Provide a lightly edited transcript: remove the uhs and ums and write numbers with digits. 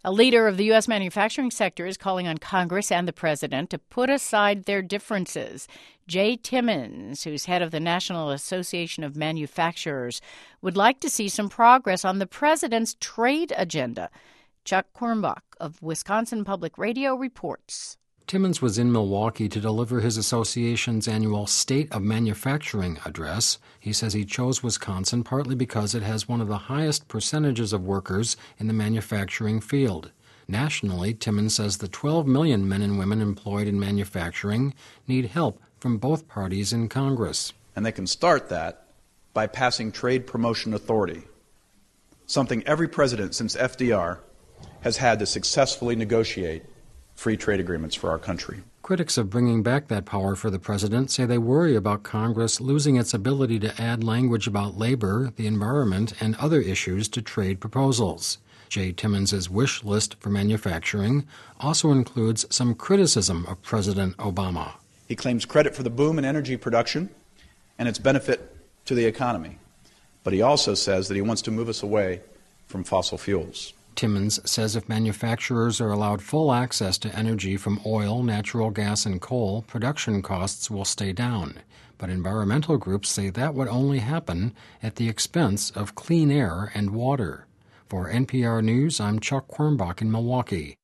A leader of the U.S. manufacturing sector is calling on Congress and the president to put aside their differences. Jay Timmons, who's head of the National Association of Manufacturers, would like to see some progress on the president's trade agenda. Chuck Quirmbach of Wisconsin Public Radio reports. Timmons was in Milwaukee to deliver his association's annual State of Manufacturing address. He says he chose Wisconsin partly because it has one of the highest percentages of workers in the manufacturing field. Nationally, Timmons says the 12 million men and women employed in manufacturing need help from both parties in Congress. And they can start that by passing trade promotion authority, something every president since FDR has had to successfully negotiate free trade agreements for our country. Critics of bringing back that power for the president say they worry about Congress losing its ability to add language about labor, the environment, and other issues to trade proposals. Jay Timmons' wish list for manufacturing also includes some criticism of President Obama. He claims credit for the boom in energy production and its benefit to the economy. But he also says that he wants to move us away from fossil fuels. Timmons says if manufacturers are allowed full access to energy from oil, natural gas, and coal, production costs will stay down. But environmental groups say that would only happen at the expense of clean air and water. For NPR News, I'm Chuck Quirmbach in Milwaukee.